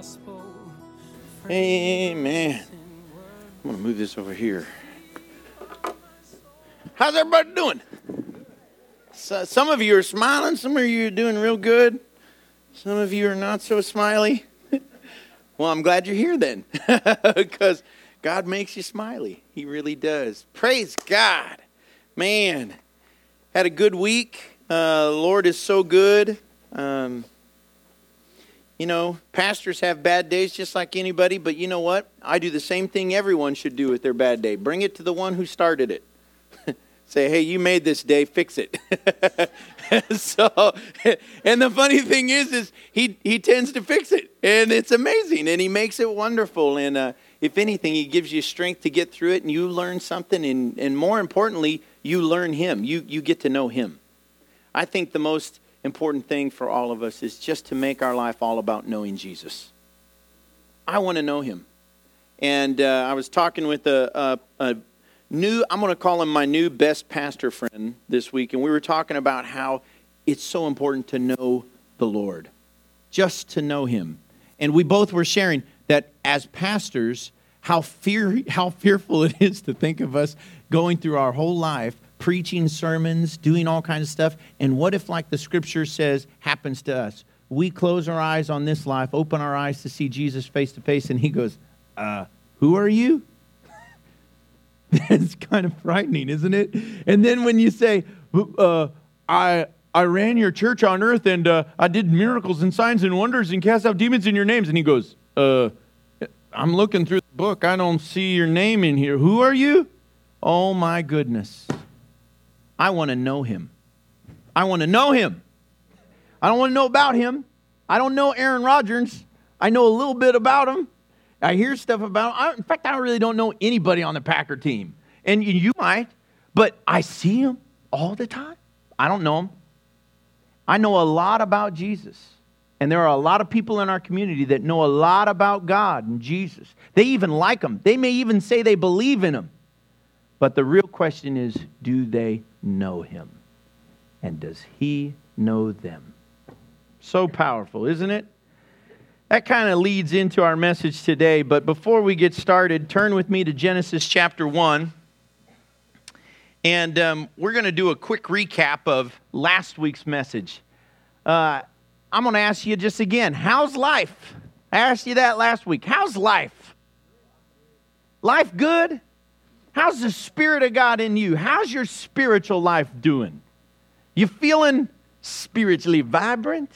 Amen. I'm going to move this over here. How's everybody doing? So, some of you are smiling. Some of you are doing real good. Some of you are not so smiley. Well, I'm glad you're here then. Because God makes you smiley. He really does. Praise God. Man, had a good week. The Lord is so good. You know, pastors have bad days just like anybody, but you know what? I do the same thing everyone should do with their bad day. Bring it to the one who started it. Say, hey, you made this day, fix it. And the funny thing is he tends to fix it, and it's amazing, and he makes it wonderful, and if anything, he gives you strength to get through it, and you learn something, and more importantly, you learn him. You get to know him. I think the most important thing for all of us is just to make our life all about knowing Jesus. I want to know him. And I was talking with a new, I'm going to call him my new best pastor friend this week, and we were talking about how it's so important to know the Lord, just to know him. And we both were sharing that as pastors, how fearful it is to think of us going through our whole life preaching sermons, doing all kinds of stuff. And what if, like the scripture says, happens to us? We close our eyes on this life, open our eyes to see Jesus face to face, and he goes, who are you? That's kind of frightening, isn't it? And then when you say, I ran your church on earth, and I did miracles and signs and wonders and cast out demons in your names. And he goes, I'm looking through the book. I don't see your name in here. Who are you? Oh, my goodness. I want to know him. I want to know him. I don't want to know about him. I don't know Aaron Rodgers. I know a little bit about him. I hear stuff about him. In fact, I really don't know anybody on the Packer team. And you might, but I see him all the time. I don't know him. I know a lot about Jesus. And there are a lot of people in our community that know a lot about God and Jesus. They even like him. They may even say they believe in him. But the real question is, do they know him? And does he know them? So powerful, isn't it? That kind of leads into our message today. But before we get started, turn with me to Genesis chapter 1. And we're going to do a quick recap of last week's message. I'm going to ask you just again, how's life? I asked you that last week. How's life? Life good? How's the Spirit of God in you? How's your spiritual life doing? You feeling spiritually vibrant?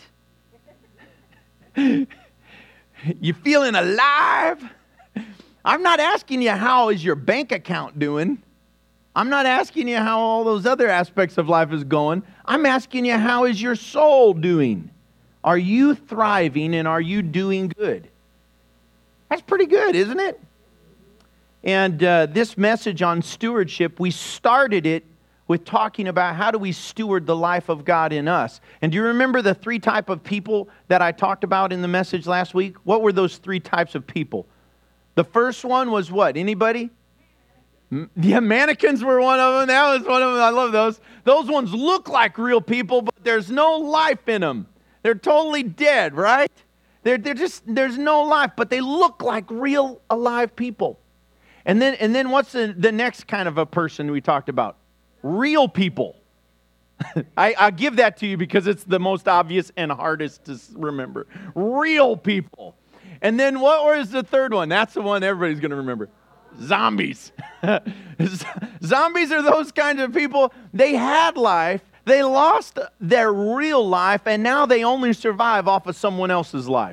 You feeling alive? I'm not asking you how is your bank account doing. I'm not asking you how all those other aspects of life is going. I'm asking you how is your soul doing? Are you thriving and are you doing good? That's pretty good, isn't it? And this message on stewardship, we started it with talking about how do we steward the life of God in us. And do you remember the three types of people that I talked about in the message last week? What were those three types of people? The first one was what? Anybody? Yeah, mannequins were one of them. That was one of them. I love those. Those ones look like real people, but there's no life in them. They're totally dead, right? They're just, there's no life, but they look like real alive people. And then what's the next kind of a person we talked about? Real people. I give that to you because it's the most obvious and hardest to remember. Real people. And then what was the third one? That's the one everybody's going to remember. Zombies. Zombies are those kinds of people. They had life. They lost their real life, and now they only survive off of someone else's life.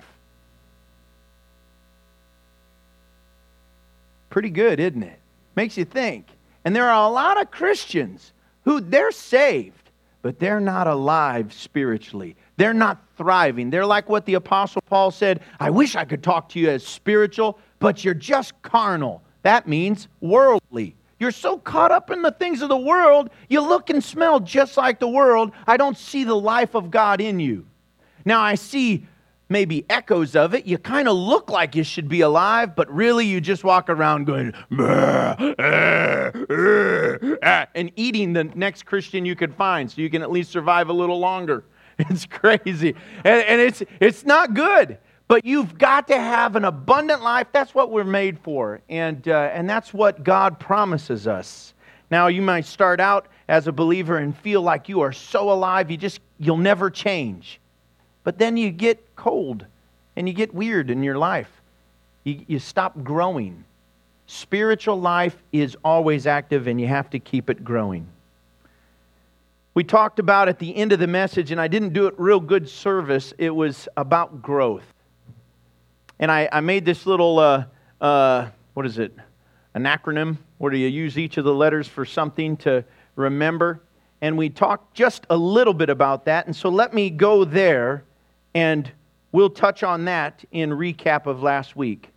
Pretty good, isn't it? Makes you think. And there are a lot of Christians who they're saved, but they're not alive spiritually. They're not thriving. They're like what the Apostle Paul said, I wish I could talk to you as spiritual, but you're just carnal. That means worldly. You're so caught up in the things of the world, you look and smell just like the world. I don't see the life of God in you. Now I see maybe echoes of it. You kind of look like you should be alive, but really you just walk around going, and eating the next Christian you could find so you can at least survive a little longer. It's crazy. And it's not good. But you've got to have an abundant life. That's what we're made for. And that's what God promises us. Now, you might start out as a believer and feel like you are so alive, you'll never change. But then you get cold and you get weird in your life. You stop growing. Spiritual life is always active and you have to keep it growing. We talked about at the end of the message, and I didn't do it real good service, it was about growth. And I made this little, what is it, an acronym, where you use each of the letters for something to remember. And we talked just a little bit about that. And so let me go there, and we'll touch on that in recap of last week.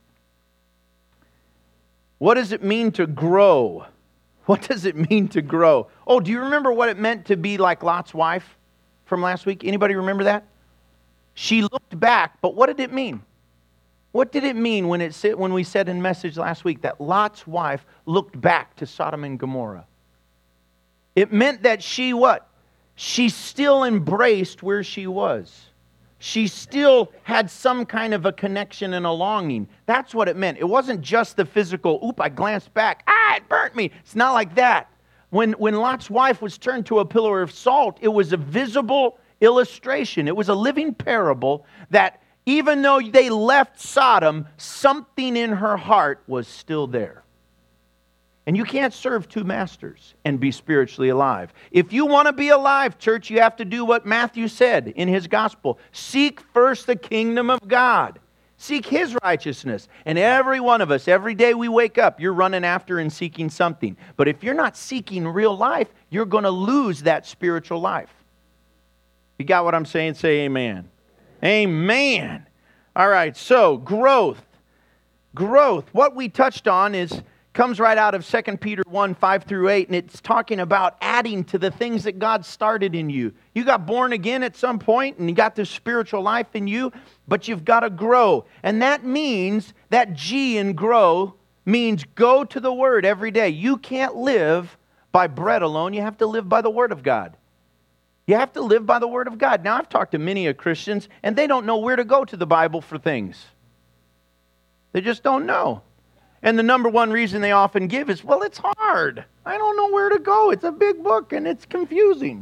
What does it mean to grow? What does it mean to grow? Oh, do you remember what it meant to be like Lot's wife from last week? Anybody remember that? She looked back, but what did it mean? What did it mean when we said in message last week that Lot's wife looked back to Sodom and Gomorrah? It meant that she what? She still embraced where she was. She still had some kind of a connection and a longing. That's what it meant. It wasn't just the physical, I glanced back, it burnt me. It's not like that. When Lot's wife was turned to a pillar of salt, it was a visible illustration. It was a living parable that even though they left Sodom, something in her heart was still there. And you can't serve two masters and be spiritually alive. If you want to be alive, church, you have to do what Matthew said in his gospel. Seek first the kingdom of God. Seek His righteousness. And every one of us, every day we wake up, you're running after and seeking something. But if you're not seeking real life, you're going to lose that spiritual life. You got what I'm saying? Say amen. Amen. All right, so growth. Growth. What we touched on comes right out of 2 Peter 1, 5 through 8, and it's talking about adding to the things that God started in you. You got born again at some point, and you got this spiritual life in you, but you've got to grow. And that means, that G in grow means go to the Word every day. You can't live by bread alone. You have to live by the Word of God. You have to live by the Word of God. Now, I've talked to many Christians, and they don't know where to go to the Bible for things. They just don't know. And the number one reason they often give is, well, it's hard. I don't know where to go. It's a big book, and it's confusing.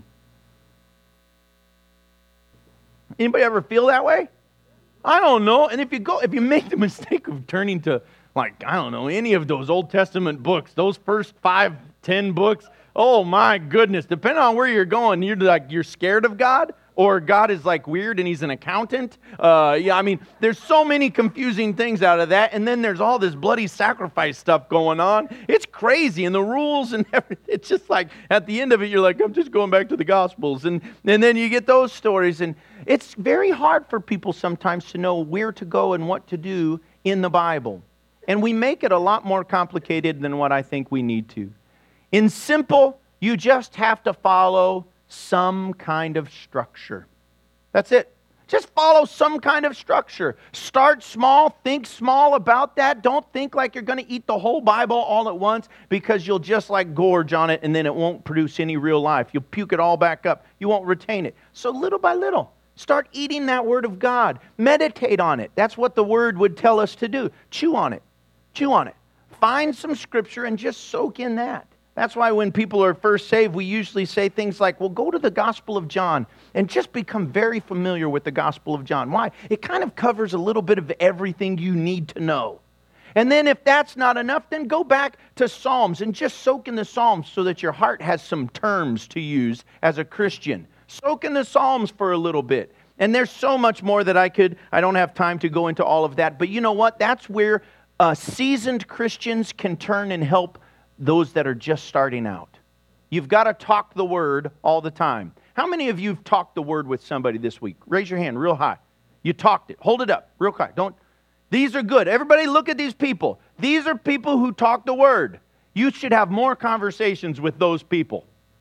Anybody ever feel that way? I don't know. And if you make the mistake of turning to, any of those Old Testament books, those first 5, 10 books, oh my goodness, depending on where you're going, you're scared of God, or God is weird and He's an accountant. There's so many confusing things out of that, and then there's all this bloody sacrifice stuff going on. It's crazy, and the rules and everything. It's just at the end of it, you're I'm just going back to the Gospels, and then you get those stories, and it's very hard for people sometimes to know where to go and what to do in the Bible. And we make it a lot more complicated than what I think we need to. In simple, you just have to follow some kind of structure. That's it. Just follow some kind of structure. Start small. Think small about that. Don't think like you're going to eat the whole Bible all at once, because you'll just gorge on it and then it won't produce any real life. You'll puke it all back up. You won't retain it. So little by little, start eating that Word of God. Meditate on it. That's what the Word would tell us to do. Chew on it. Chew on it. Find some Scripture and just soak in that. That's why when people are first saved, we usually say things like, well, go to the Gospel of John and just become very familiar with the Gospel of John. Why? It kind of covers a little bit of everything you need to know. And then if that's not enough, then go back to Psalms and just soak in the Psalms so that your heart has some terms to use as a Christian. Soak in the Psalms for a little bit. And there's so much more that I don't have time to go into all of that. But you know what? That's where seasoned Christians can turn and help those that are just starting out. You've got to talk the Word all the time. How many of you have talked the Word with somebody this week? Raise your hand real high. You talked it. Hold it up real high. These are good. Everybody look at these people. These are people who talk the Word. You should have more conversations with those people.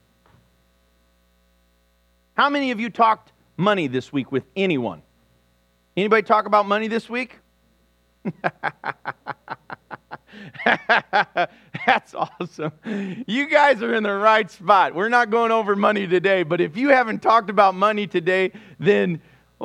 How many of you talked money this week with anyone? Anybody talk about money this week? That's awesome. You guys are in the right spot. We're not going over money today, but if you haven't talked about money today, then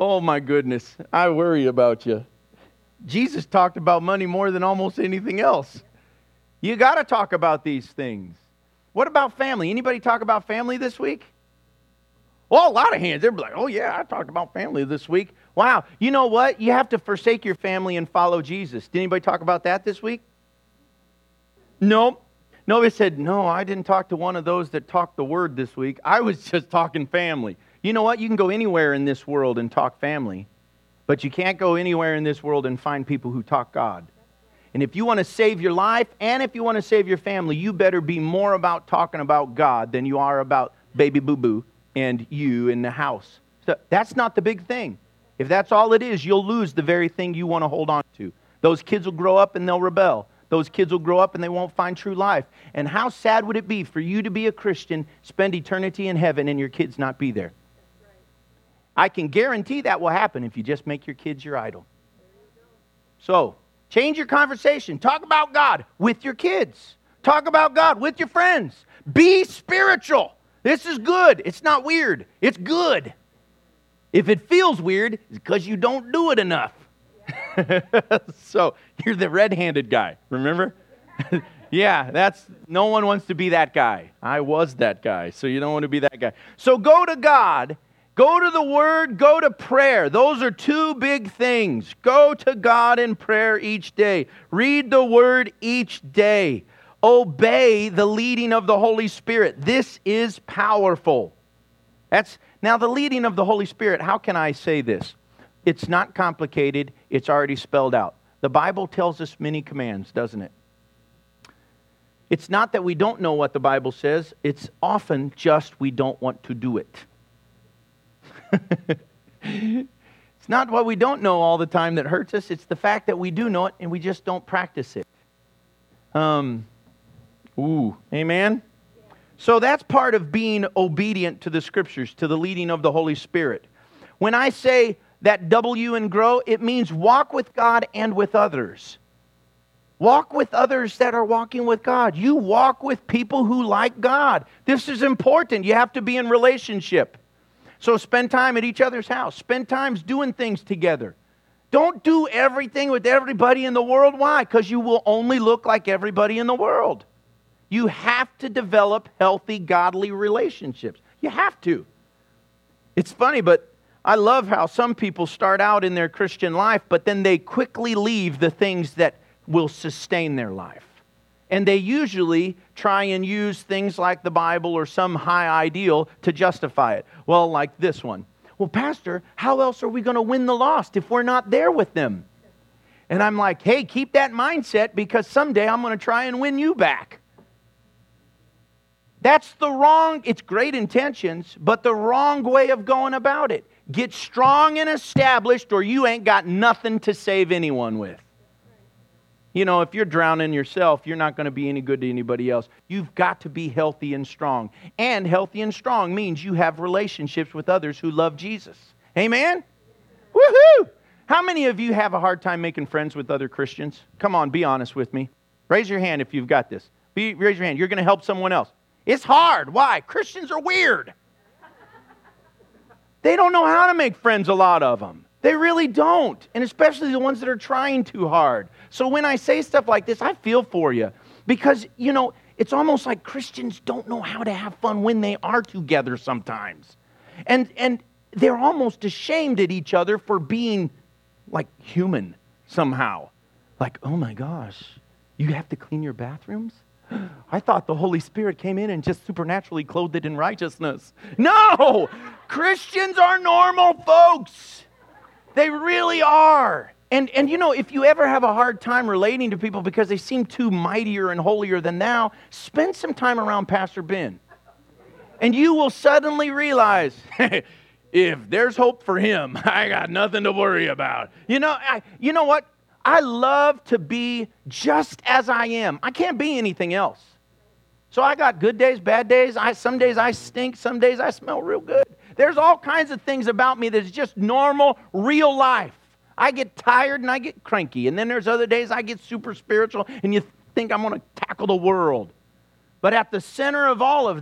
Oh my goodness, I worry about you. Jesus talked about money more than almost anything else. You got to talk about these things. What about family? Anybody talk about family this week? Well, a lot of hands. Everybody's like, oh yeah, I talked about family this week. Wow. You know what? You have to forsake your family and follow Jesus. Did anybody talk about that this week? Nope. Nobody said, no, I didn't talk to one of those that talked the word this week. I was just talking family. You know what? You can go anywhere in this world and talk family, but you can't go anywhere in this world and find people who talk God. And if you want to save your life and if you want to save your family, you better be more about talking about God than you are about baby boo-boo and you in the house. So that's not the big thing. If that's all it is, you'll lose the very thing you want to hold on to. Those kids will grow up and they'll rebel. Those kids will grow up and they won't find true life. And how sad would it be for you to be a Christian, spend eternity in heaven, and your kids not be there? I can guarantee that will happen if you just make your kids your idol. So, change your conversation. Talk about God with your kids. Talk about God with your friends. Be spiritual. This is good. It's not weird. It's good. If it feels weird, it's because you don't do it enough. So, you're the red-handed guy, remember? Yeah, no one wants to be that guy. I was that guy, so you don't want to be that guy. So go to God, go to the Word, go to prayer. Those are two big things. Go to God in prayer each day. Read the Word each day. Obey the leading of the Holy Spirit. This is powerful. Now the leading of the Holy Spirit, how can I say this? It's not complicated. It's already spelled out. The Bible tells us many commands, doesn't it? It's not that we don't know what the Bible says. It's often just we don't want to do it. It's not what we don't know all the time that hurts us. It's the fact that we do know it and we just don't practice it. Amen? So that's part of being obedient to the Scriptures, to the leading of the Holy Spirit. When I say that W in grow, it means walk with God and with others. Walk with others that are walking with God. You walk with people who like God. This is important. You have to be in relationship. So spend time at each other's house. Spend time doing things together. Don't do everything with everybody in the world. Why? Because you will only look like everybody in the world. You have to develop healthy, godly relationships. You have to. It's funny, but I love how some people start out in their Christian life, but then they quickly leave the things that will sustain their life. And they usually try and use things like the Bible or some high ideal to justify it. Well, like this one. Well, Pastor, how else are we going to win the lost if we're not there with them? And I'm like, hey, keep that mindset because someday I'm going to try and win you back. That's it's great intentions, but the wrong way of going about it. Get strong and established or you ain't got nothing to save anyone with. You know, if you're drowning yourself, you're not going to be any good to anybody else. You've got to be healthy and strong. And healthy and strong means you have relationships with others who love Jesus. Amen? Woohoo! How many of you have a hard time making friends with other Christians? Come on, be honest with me. Raise your hand if you've got this. Raise your hand. You're going to help someone else. It's hard. Why? Christians are weird. They don't know how to make friends, a lot of them. They really don't. And especially the ones that are trying too hard. So when I say stuff like this, I feel for you. Because, you know, it's almost like Christians don't know how to have fun when they are together sometimes. And they're almost ashamed at each other for being, like, human somehow. Like, oh my gosh, you have to clean your bathrooms? I thought the Holy Spirit came in and just supernaturally clothed it in righteousness. No! Christians are normal folks. They really are. And you know, if you ever have a hard time relating to people because they seem too mightier and holier than thou, spend some time around Pastor Ben. And you will suddenly realize, if there's hope for him, I got nothing to worry about. You know what? I love to be just as I am. I can't be anything else. So I got good days, bad days. Some days I stink. Some days I smell real good. There's all kinds of things about me that's just normal, real life. I get tired and I get cranky. And then there's other days I get super spiritual and you think I'm going to tackle the world. But at the center of all of that,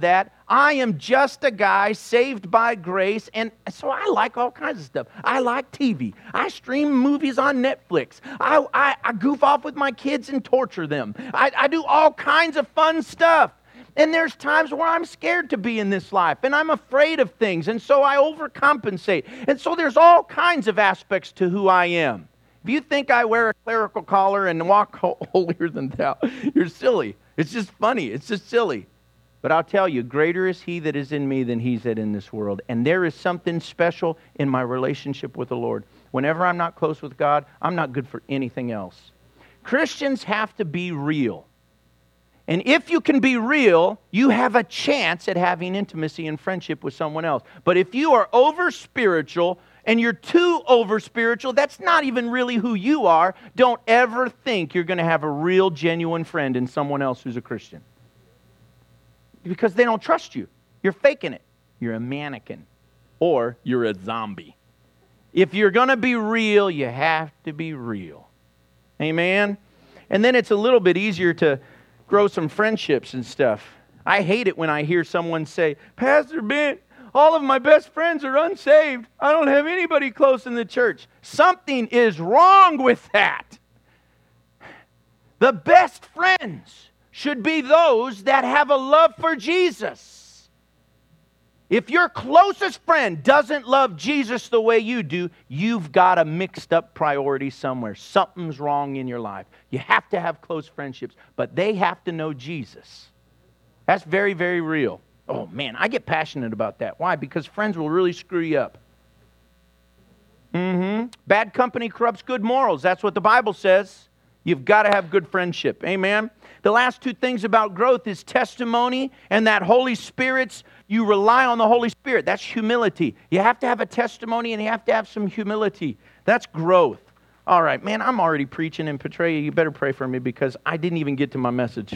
I am just a guy saved by grace, and so I like all kinds of stuff. I like TV. I stream movies on Netflix. I goof off with my kids and torture them. I do all kinds of fun stuff. And there's times where I'm scared to be in this life, and I'm afraid of things, and so I overcompensate. And so there's all kinds of aspects to who I am. If you think I wear a clerical collar and walk holier than thou, you're silly. It's just funny. It's just silly. But I'll tell you, greater is He that is in me than he's that in this world. And there is something special in my relationship with the Lord. Whenever I'm not close with God, I'm not good for anything else. Christians have to be real. And if you can be real, you have a chance at having intimacy and friendship with someone else. But if you are over-spiritual and you're too over-spiritual, that's not even really who you are. Don't ever think you're going to have a real, genuine friend in someone else who's a Christian. Because they don't trust you. You're faking it. You're a mannequin. Or you're a zombie. If you're going to be real, you have to be real. Amen? And then it's a little bit easier to grow some friendships and stuff. I hate it when I hear someone say, Pastor Ben, all of my best friends are unsaved. I don't have anybody close in the church. Something is wrong with that. The best friends should be those that have a love for Jesus. If your closest friend doesn't love Jesus the way you do, you've got a mixed up priority somewhere. Something's wrong in your life. You have to have close friendships, but they have to know Jesus. That's very, very real. Oh man, I get passionate about that. Why? Because friends will really screw you up. Bad company corrupts good morals. That's what the Bible says. You've got to have good friendship. Amen? The last two things about growth is testimony and that Holy Spirit's, you rely on the Holy Spirit. That's humility. You have to have a testimony and you have to have some humility. That's growth. All right, man, I'm already preaching, and Petrea, you better pray for me because I didn't even get to my message.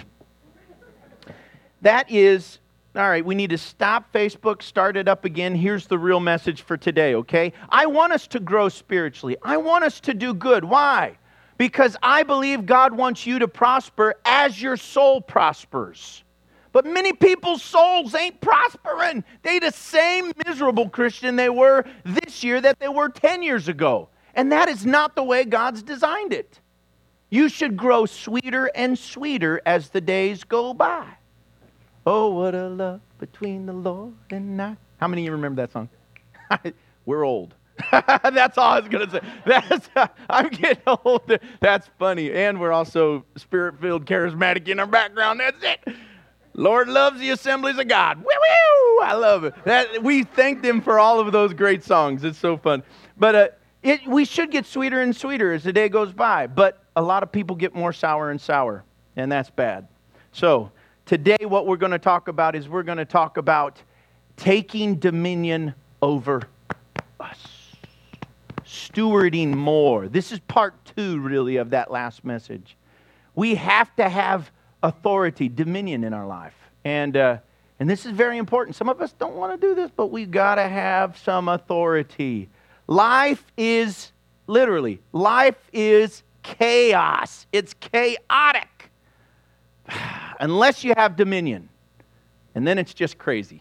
That is, all right, we need to stop Facebook, start it up again. Here's the real message for today, okay? I want us to grow spiritually. I want us to do good. Why? Because I believe God wants you to prosper as your soul prospers. But many people's souls ain't prospering. They the same miserable Christian they were this year that they were 10 years ago. And that is not the way God's designed it. You should grow sweeter and sweeter as the days go by. Oh, what a love between the Lord and I. How many of you remember that song? We're old. That's all I was going to say. I'm getting old. That's funny. And we're also spirit-filled, charismatic in our background. That's it. Lord loves the assemblies of God. Woo woo! I love it. We thank them for all of those great songs. It's so fun. But we should get sweeter and sweeter as the day goes by. But a lot of people get more sour and sour. And that's bad. So today what we're going to talk about is we're going to talk about taking dominion over us. Stewarding more. This is part 2, really, of that last message. We have to have authority, dominion in our life. And this is very important. Some of us don't want to do this, but we've got to have some authority. Life is, literally, life is chaos. It's chaotic. Unless you have dominion. And then it's just crazy.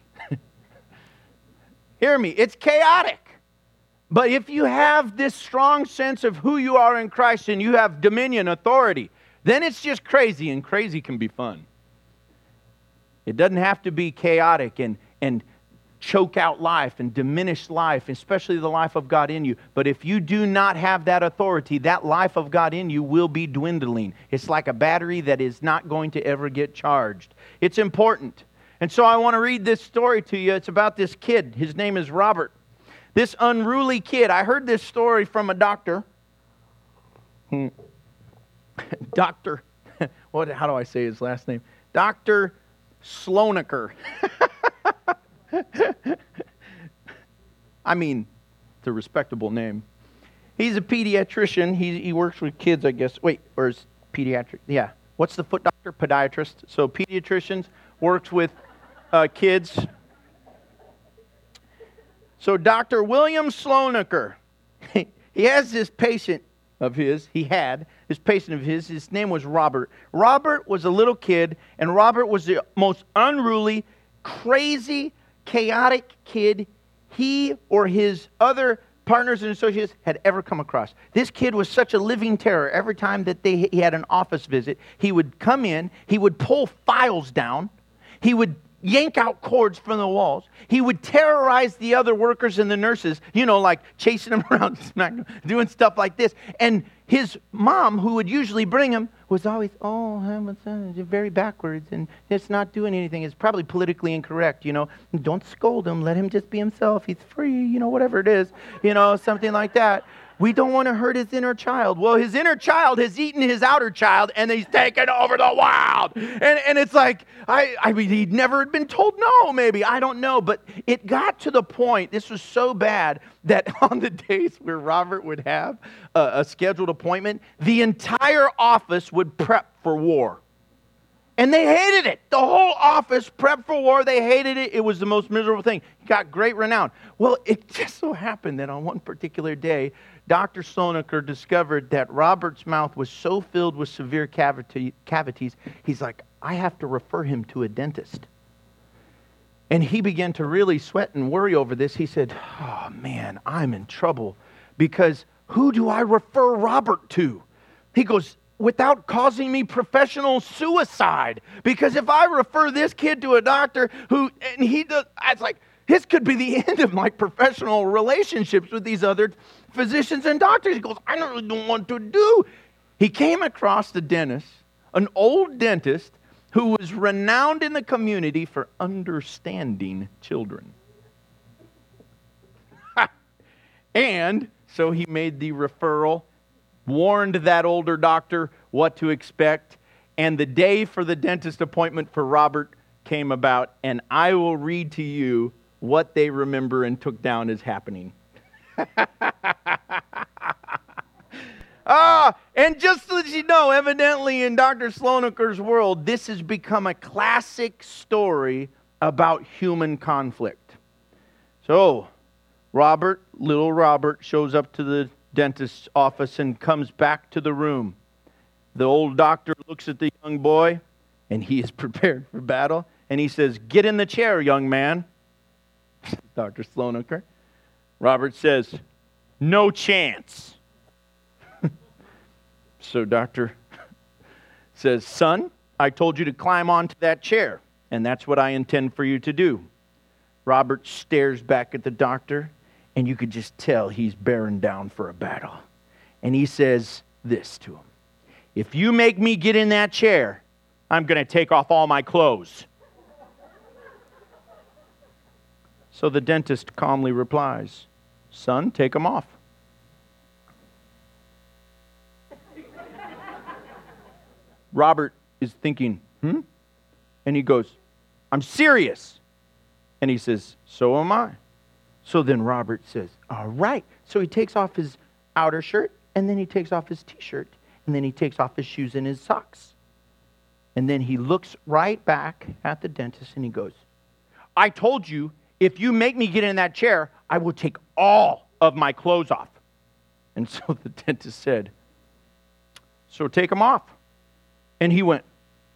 Hear me, it's chaotic. But if you have this strong sense of who you are in Christ and you have dominion, authority, then it's just crazy, and crazy can be fun. It doesn't have to be chaotic and choke out life and diminish life, especially the life of God in you. But if you do not have that authority, that life of God in you will be dwindling. It's like a battery that is not going to ever get charged. It's important. And so I want to read this story to you. It's about this kid. His name is Robert. This unruly kid. I heard this story from a doctor. Doctor, how do I say his last name? Dr. Slonaker. I mean, it's a respectable name. He's a pediatrician. He works with kids, I guess. Wait, or is pediatric? Yeah. What's the foot doctor? Podiatrist. So pediatricians works with kids. So Dr. William Slonaker, he has this patient of his. He had this patient of his. His name was Robert. Robert was a little kid, and Robert was the most unruly, crazy, chaotic kid he or his other partners and associates had ever come across. This kid was such a living terror. Every time that he had an office visit, he would come in, he would pull files down, he would yank out cords from the walls, he would terrorize the other workers and the nurses, like chasing them around, doing stuff like this. And his mom, who would usually bring him, was always, very backwards, and it's not doing anything. It's probably politically incorrect, Don't scold him. Let him just be himself. He's free, whatever it is, something like that. We don't want to hurt his inner child. Well, his inner child has eaten his outer child, and he's taken over the world. And it's like, I mean, he'd never been told no, maybe. I don't know. But it got to the point, this was so bad, that on the days where Robert would have a scheduled appointment, the entire office would prep for war. And they hated it. The whole office prepped for war. They hated it. It was the most miserable thing. He got great renown. Well, it just so happened that on one particular day, Dr. Slonaker discovered that Robert's mouth was so filled with severe cavities, he's like, I have to refer him to a dentist. And he began to really sweat and worry over this. He said, oh man, I'm in trouble, because who do I refer Robert to? He goes, without causing me professional suicide. Because if I refer this kid to a doctor it's like, this could be the end of my professional relationships with these other physicians and doctors. He goes, I don't really know what to do. He came across the dentist, an old dentist who was renowned in the community for understanding children. And so he made the referral, warned that older doctor what to expect, and the day for the dentist appointment for Robert came about, and I will read to you what they remember and took down as happening. And just so that you know, evidently in Dr. Slonaker's world, this has become a classic story about human conflict. So, little Robert shows up to the dentist's office and comes back to the room. The old doctor looks at the young boy, and he is prepared for battle, and he says, get in the chair, young man. Dr. Slonaker. Robert says, no chance. So doctor says, son, I told you to climb onto that chair, and that's what I intend for you to do. Robert stares back at the doctor, and you could just tell he's bearing down for a battle. And he says this to him, if you make me get in that chair, I'm going to take off all my clothes. So the dentist calmly replies, son, take them off. Robert is thinking, And he goes, I'm serious. And he says, so am I. So then Robert says, all right. So he takes off his outer shirt, and then he takes off his t-shirt, and then he takes off his shoes and his socks. And then he looks right back at the dentist, and he goes, I told you, if you make me get in that chair, I will take all of my clothes off. And so the dentist said, so take them off. And he went,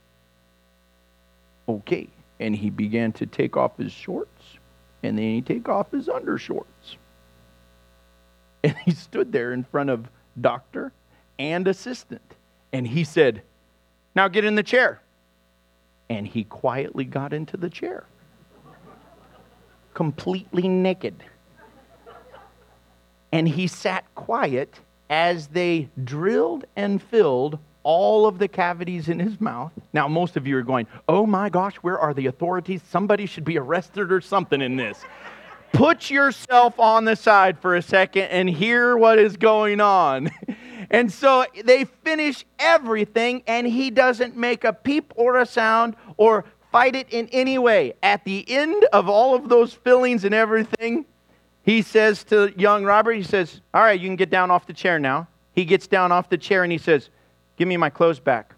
okay. And he began to take off his shorts, and then he take off his undershorts. And he stood there in front of doctor and assistant. And he said, now get in the chair. And he quietly got into the chair. Completely naked. And he sat quiet as they drilled and filled all of the cavities in his mouth. Now, most of you are going, oh my gosh, where are the authorities? Somebody should be arrested or something in this. Put yourself on the side for a second and hear what is going on. And so they finish everything, and he doesn't make a peep or a sound or fight it in any way. At the end of all of those fillings and everything, he says to young Robert, he says, all right, you can get down off the chair now. He gets down off the chair and he says, give me my clothes back.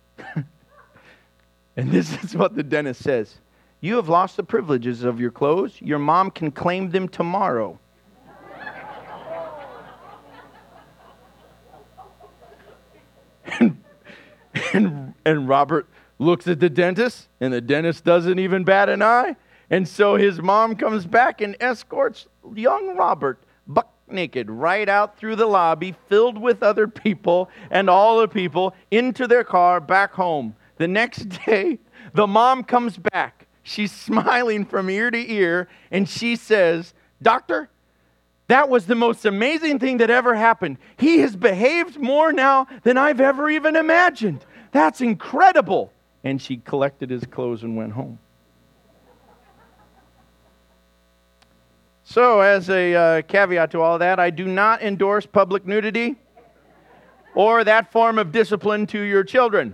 And this is what the dentist says. You have lost the privileges of your clothes. Your mom can claim them tomorrow. And Robert looks at the dentist, and the dentist doesn't even bat an eye. And so his mom comes back and escorts young Robert, buck naked, right out through the lobby, filled with other people and all the people, into their car, back home. The next day, the mom comes back. She's smiling from ear to ear, and she says, "Doctor, that was the most amazing thing that ever happened. He has behaved more now than I've ever even imagined. That's incredible." And she collected his clothes and went home. So, as a caveat to all that, I do not endorse public nudity or that form of discipline to your children.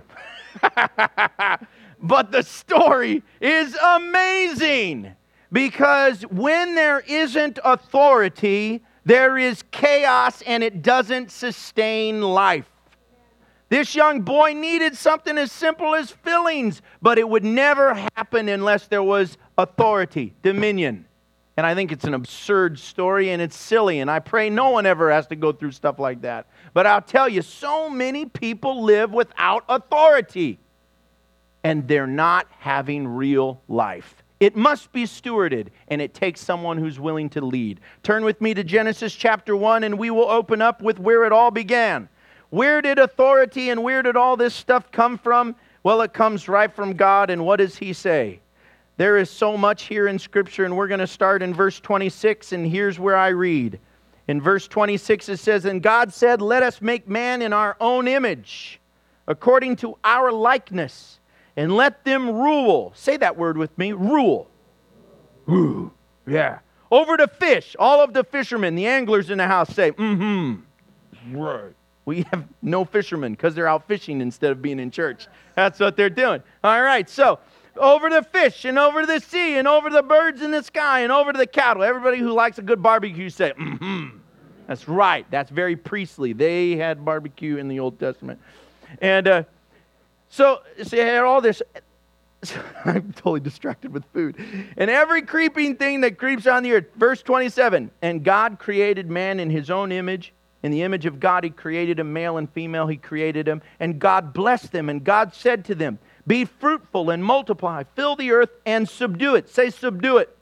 But the story is amazing, because when there isn't authority, there is chaos, and it doesn't sustain life. This young boy needed something as simple as fillings, but it would never happen unless there was authority, dominion. And I think it's an absurd story, and it's silly, and I pray no one ever has to go through stuff like that. But I'll tell you, so many people live without authority, and they're not having real life. It must be stewarded, and it takes someone who's willing to lead. Turn with me to Genesis chapter 1, and we will open up with where it all began. Where did authority and where did all this stuff come from? Well, it comes right from God, and what does He say? There is so much here in Scripture, and we're going to start in verse 26, and here's where I read. In verse 26 it says, "And God said, let us make man in our own image, according to our likeness, and let them rule." Say that word with me, rule. Ooh, yeah. Over the fish, all of the fishermen, the anglers in the house say, right. We have no fishermen because they're out fishing instead of being in church. That's what they're doing. All right, so over the fish and over the sea and over the birds in the sky and over to the cattle. Everybody who likes a good barbecue say, That's right. That's very priestly. They had barbecue in the Old Testament. And so you had all this. I'm totally distracted with food. "And every creeping thing that creeps on the earth." Verse 27, "And God created man in His own image. In the image of God He created him, male and female He created him. And God blessed them, and God said to them, be fruitful and multiply, fill the earth and subdue it." Say subdue it.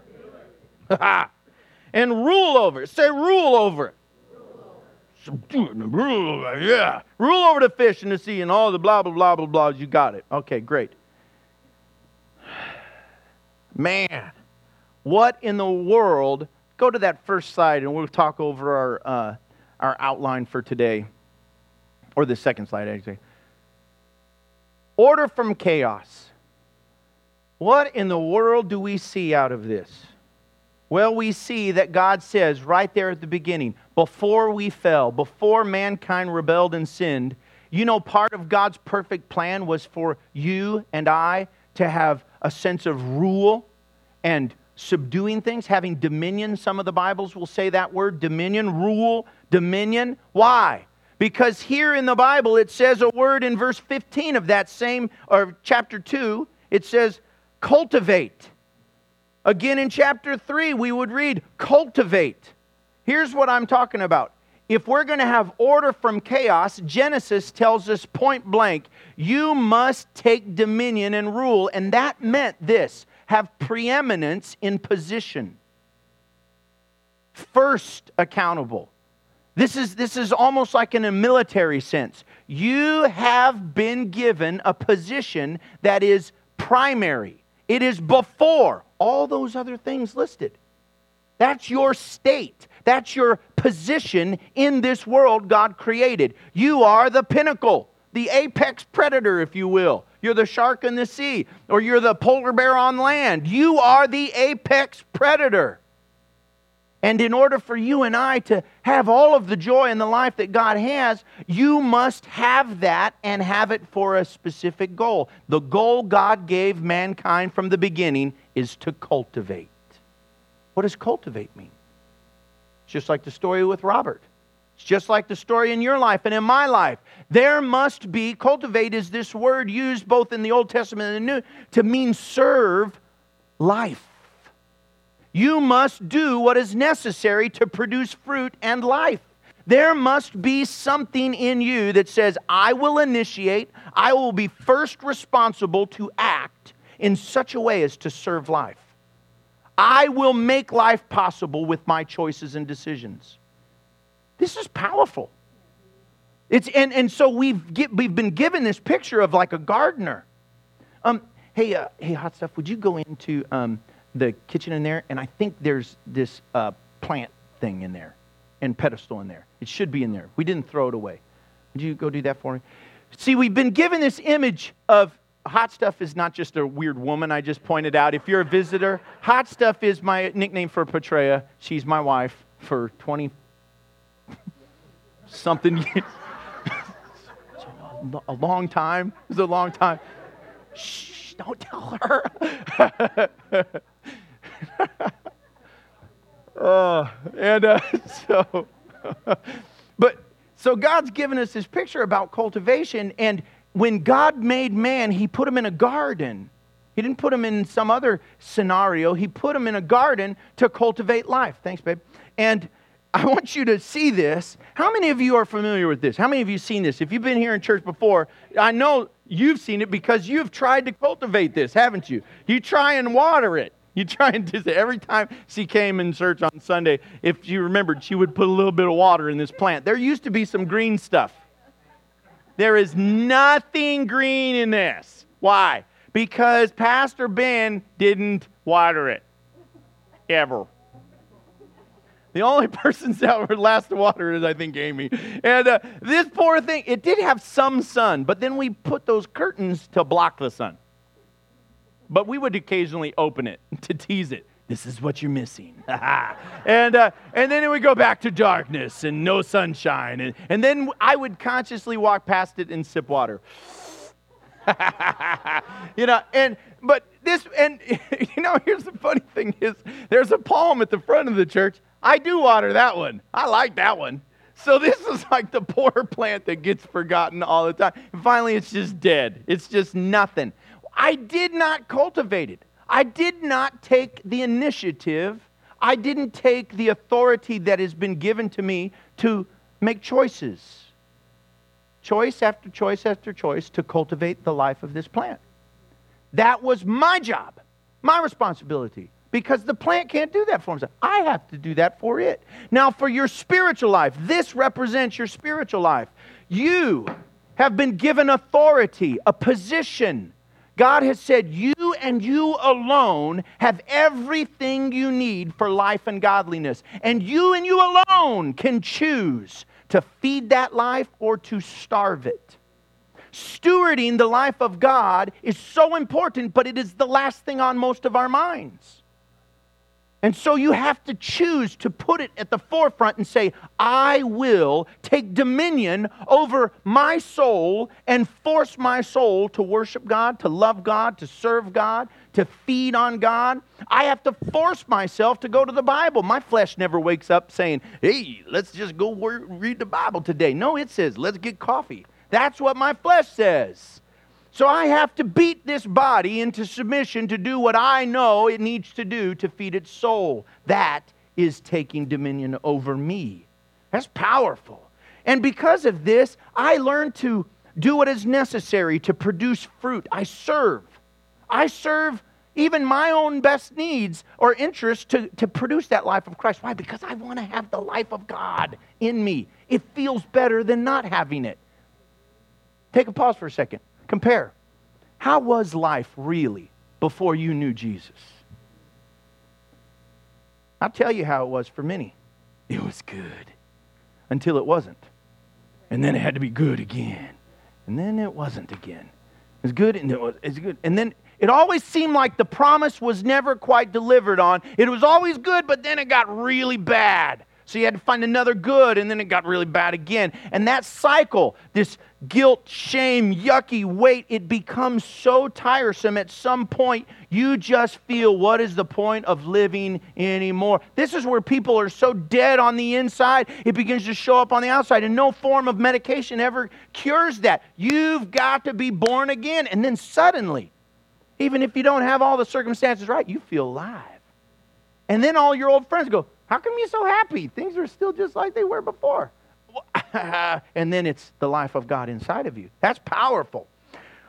"And rule over it." Say rule over it. Subdue it and rule over it, yeah. "Rule over the fish in the sea and all the blah, blah, blah, blah, blah." You got it. Okay, great. Man, what in the world? Go to that first slide and we'll talk over our outline for today. Or the second slide, actually. Order from chaos. What in the world do we see out of this? Well, we see that God says right there at the beginning, before we fell, before mankind rebelled and sinned, you know, part of God's perfect plan was for you and I to have a sense of rule and subduing things, having dominion. Some of the Bibles will say that word, dominion, rule, dominion. Why? Because here in the Bible it says a word in verse 15 of that same, or chapter 2, it says cultivate. Again in chapter 3 we would read cultivate. Here's what I'm talking about. If we're going to have order from chaos, Genesis tells us point blank, you must take dominion and rule. And that meant this, have preeminence in position. First accountable. This is almost like in a military sense. You have been given a position that is primary. It is before all those other things listed. That's your state. That's your position in this world God created. You are the pinnacle, the apex predator, if you will. You're the shark in the sea, or you're the polar bear on land. You are the apex predator. And in order for you and I to have all of the joy in the life that God has, you must have that and have it for a specific goal. The goal God gave mankind from the beginning is to cultivate. What does cultivate mean? It's just like the story with Robert. It's just like the story in your life and in my life. There must be, cultivate is this word used both in the Old Testament and the New to mean serve life. You must do what is necessary to produce fruit and life. There must be something in you that says, I will initiate, I will be first responsible to act in such a way as to serve life. I will make life possible with my choices and decisions. This is powerful. And so we've been given this picture of like a gardener. Hey, Hot Stuff, would you go into the kitchen in there? And I think there's this plant thing in there and pedestal in there. It should be in there. We didn't throw it away. Would you go do that for me? See, we've been given this image of Hot Stuff is not just a weird woman I just pointed out. If you're a visitor, Hot Stuff is my nickname for Petrea. She's my wife for 20-something years. A long time. It was a long time. Shh, don't tell her. So God's given us this picture about cultivation, and when God made man, He put him in a garden. He didn't put him in some other scenario. He put him in a garden to cultivate life. Thanks, babe. And I want you to see this. How many of you are familiar with this? How many of you have seen this? If you've been here in church before, I know you've seen it because you've tried to cultivate this, haven't you? You try and water it. You try and do it. Every time she came in church on Sunday, if she remembered, she would put a little bit of water in this plant. There used to be some green stuff. There is nothing green in this. Why? Because Pastor Ben didn't water it. Ever. The only person that would last to water is, I think, Amy. And this poor thing, it did have some sun, but then we put those curtains to block the sun. But we would occasionally open it to tease it. This is what you're missing. and then it would go back to darkness and no sunshine. And then I would consciously walk past it and sip water. Here's the funny thing is, there's a palm at the front of the church. I do water that one. I like that one. So this is like the poor plant that gets forgotten all the time. And finally, it's just dead. It's just nothing. I did not cultivate it. I did not take the initiative. I didn't take the authority that has been given to me to make choices. Choice after choice after choice to cultivate the life of this plant. That was my job, my responsibility. Because the plant can't do that for himself. I have to do that for it. Now, for your spiritual life, this represents your spiritual life. You have been given authority, a position. God has said you and you alone have everything you need for life and godliness. And you alone can choose to feed that life or to starve it. Stewarding the life of God is so important, but it is the last thing on most of our minds. And so you have to choose to put it at the forefront and say, I will take dominion over my soul and force my soul to worship God, to love God, to serve God, to feed on God. I have to force myself to go to the Bible. My flesh never wakes up saying, hey, let's just go read the Bible today. No, it says, let's get coffee. That's what my flesh says. So I have to beat this body into submission to do what I know it needs to do to feed its soul. That is taking dominion over me. That's powerful. And because of this, I learned to do what is necessary to produce fruit. I serve even my own best needs or interests to produce that life of Christ. Why? Because I want to have the life of God in me. It feels better than not having it. Take a pause for a second. Compare. How was life really before you knew Jesus? I'll tell you how it was for many. It was good until it wasn't. And then it had to be good again. And then it wasn't again. It was good and it's good. And then it always seemed like the promise was never quite delivered on. It was always good, but then it got really bad. So you had to find another good, and then it got really bad again. And that cycle, this guilt, shame, yucky weight, it becomes so tiresome. At some point, you just feel, what is the point of living anymore? This is where people are so dead on the inside, it begins to show up on the outside. And no form of medication ever cures that. You've got to be born again. And then suddenly, even if you don't have all the circumstances right, you feel alive. And then all your old friends go, how come you're so happy? Things are still just like they were before. And then it's the life of God inside of you. That's powerful.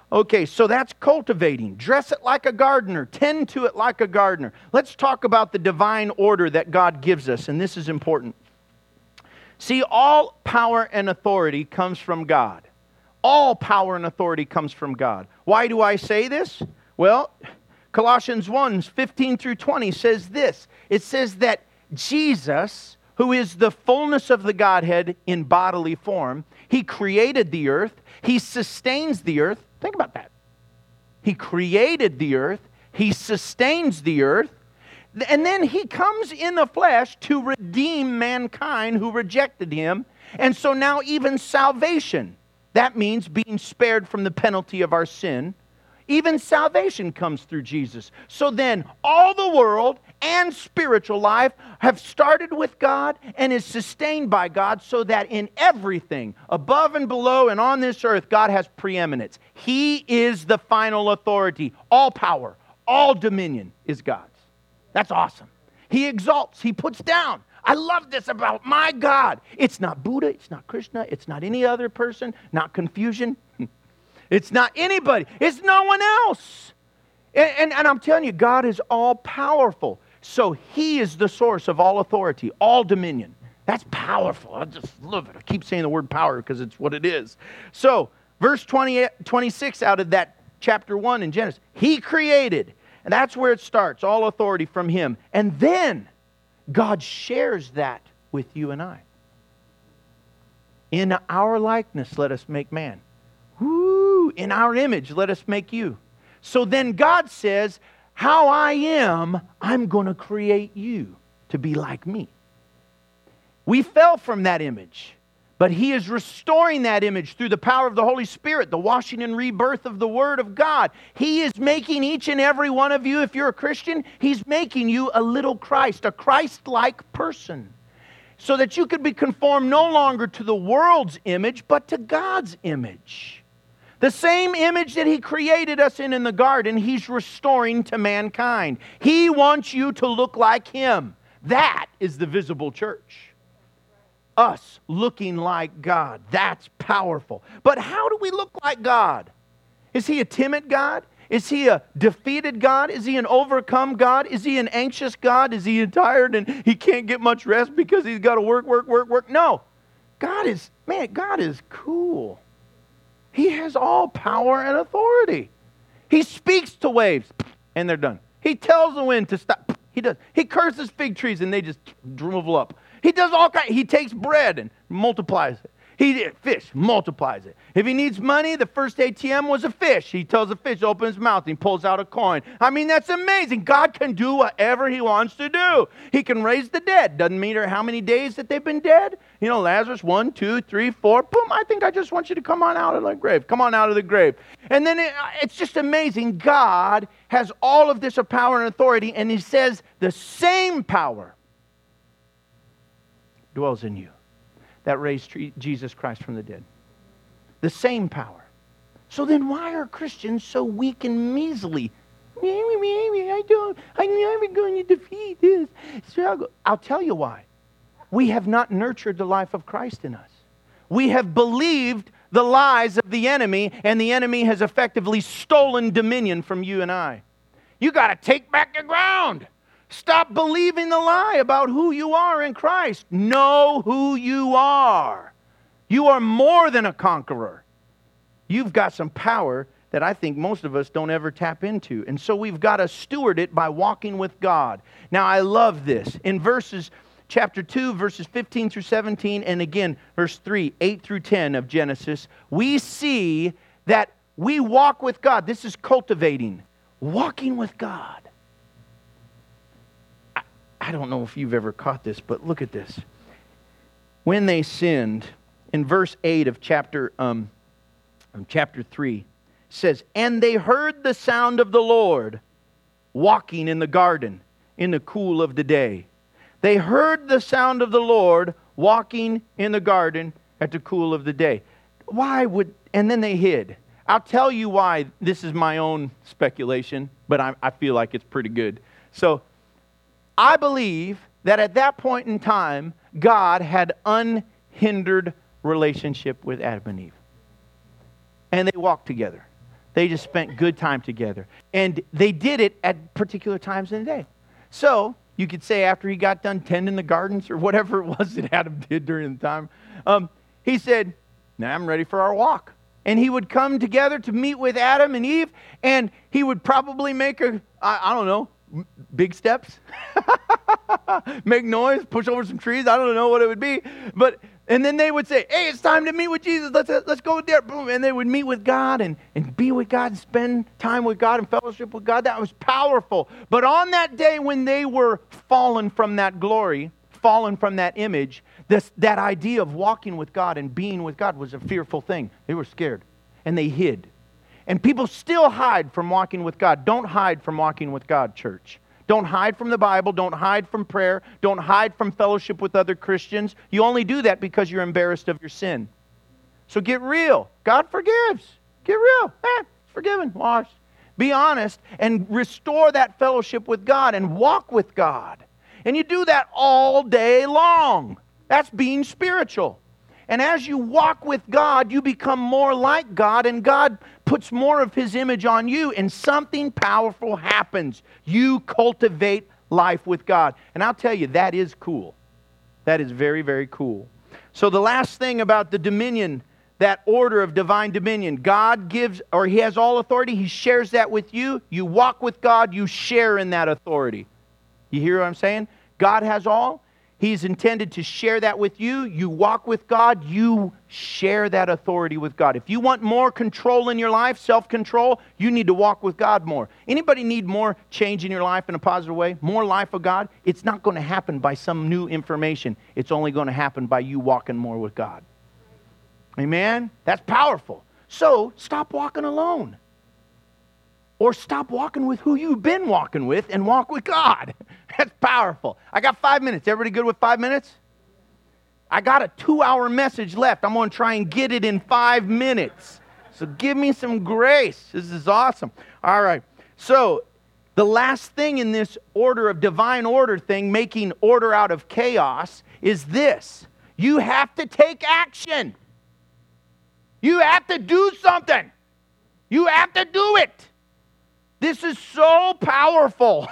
Okay, so that's cultivating. Dress it like a gardener. Tend to it like a gardener. Let's talk about the divine order that God gives us, and this is important. See, all power and authority comes from God. All power and authority comes from God. Why do I say this? Well, Colossians 1:15 through 20 says this. It says that Jesus, who is the fullness of the Godhead in bodily form, He created the earth. He sustains the earth. Think about that. He created the earth. He sustains the earth. And then He comes in the flesh to redeem mankind who rejected Him. And so now even salvation, that means being spared from the penalty of our sin. Even salvation comes through Jesus. So then all the world and spiritual life have started with God and is sustained by God, so that in everything, above and below and on this earth, God has preeminence. He is the final authority. All power, all dominion is God's. That's awesome. He exalts, He puts down. I love this about my God. It's not Buddha, it's not Krishna, it's not any other person, not confusion. It's not anybody. It's no one else. And I'm telling you, God is all powerful. So He is the source of all authority, all dominion. That's powerful. I just love it. I keep saying the word power because it's what it is. So verse 26 out of that chapter 1 in Genesis. He created. And that's where it starts. All authority from Him. And then God shares that with you and I. In our likeness, let us make man. Woo! In our image, let us make you. So then God says, how I am, I'm going to create you to be like me. We fell from that image, but He is restoring that image through the power of the Holy Spirit, the washing and rebirth of the Word of God. He is making each and every one of you, if you're a Christian, He's making you a little Christ, a Christ-like person, so that you could be conformed no longer to the world's image, but to God's image. The same image that He created us in the garden, He's restoring to mankind. He wants you to look like Him. That is the visible church. Us looking like God. That's powerful. But how do we look like God? Is He a timid God? Is He a defeated God? Is He an overcome God? Is He an anxious God? Is He tired and He can't get much rest because He's got to work? No. God is cool. He has all power and authority. He speaks to waves, and they're done. He tells the wind to stop. He does. He curses fig trees, and they just dribble up. He does all kinds. He takes bread and multiplies it. Fish multiplies it. If he needs money, the first ATM was a fish. He tells the fish to open his mouth and he pulls out a coin. I mean, that's amazing. God can do whatever He wants to do. He can raise the dead. Doesn't matter how many days that they've been dead. You know, Lazarus, 1, 2, 3, 4. Boom, I think I just want you to come on out of the grave. Come on out of the grave. And then it's just amazing. God has all of this power and authority, and He says the same power dwells in you that raised Jesus Christ from the dead. The same power. So then why are Christians so weak and measly? I'm never going to defeat this struggle. I'll tell you why. We have not nurtured the life of Christ in us. We have believed the lies of the enemy, and the enemy has effectively stolen dominion from you and I. You got to take back your ground. Stop believing the lie about who you are in Christ. Know who you are. You are more than a conqueror. You've got some power that I think most of us don't ever tap into. And so we've got to steward it by walking with God. Now I love this. In chapter 2, verses 15 through 17, and again, verse 3, 8 through 10 of Genesis, we see that we walk with God. This is cultivating. Walking with God. I don't know if you've ever caught this, but look at this. When they sinned, in verse 8 of chapter 3, says, and they heard the sound of the Lord walking in the garden in the cool of the day. They heard the sound of the Lord walking in the garden at the cool of the day. And then they hid. I'll tell you why. This is my own speculation, but I feel like it's pretty good. So, I believe that at that point in time, God had unhindered relationship with Adam and Eve. And they walked together. They just spent good time together. And they did it at particular times in the day. So you could say after he got done tending the gardens or whatever it was that Adam did during the time, he said, now I'm ready for our walk. And he would come together to meet with Adam and Eve, and he would probably make I don't know, big steps, make noise, push over some trees. I don't know what it would be. And then they would say, hey, it's time to meet with Jesus. Let's go there. Boom. And they would meet with God and be with God and spend time with God and fellowship with God. That was powerful. But on that day when they were fallen from that glory, fallen from that image, that idea of walking with God and being with God was a fearful thing. They were scared and they hid. And people still hide from walking with God. Don't hide from walking with God, church. Don't hide from the Bible. Don't hide from prayer. Don't hide from fellowship with other Christians. You only do that because you're embarrassed of your sin. So get real. God forgives. Get real. Forgiven, washed. Be honest and restore that fellowship with God and walk with God. And you do that all day long. That's being spiritual. And as you walk with God, you become more like God, and God puts more of His image on you, and something powerful happens. You cultivate life with God. And I'll tell you, that is cool. That is very, very cool. So the last thing about the dominion, that order of divine dominion, God gives, or He has all authority. He shares that with you. You walk with God, you share in that authority. You hear what I'm saying? God has all. He's intended to share that with you. You walk with God. You share that authority with God. If you want more control in your life, self-control, you need to walk with God more. Anybody need more change in your life in a positive way? More life of God? It's not going to happen by some new information. It's only going to happen by you walking more with God. Amen? That's powerful. So, stop walking alone. Or stop walking with who you've been walking with and walk with God. That's powerful. I got 5 minutes. Everybody good with 5 minutes? I got a 2-hour message left. I'm going to try and get it in 5 minutes. So give me some grace. This is awesome. All right. So the last thing in this order of divine order thing, making order out of chaos, is this. You have to take action. You have to do something. You have to do it. This is so powerful.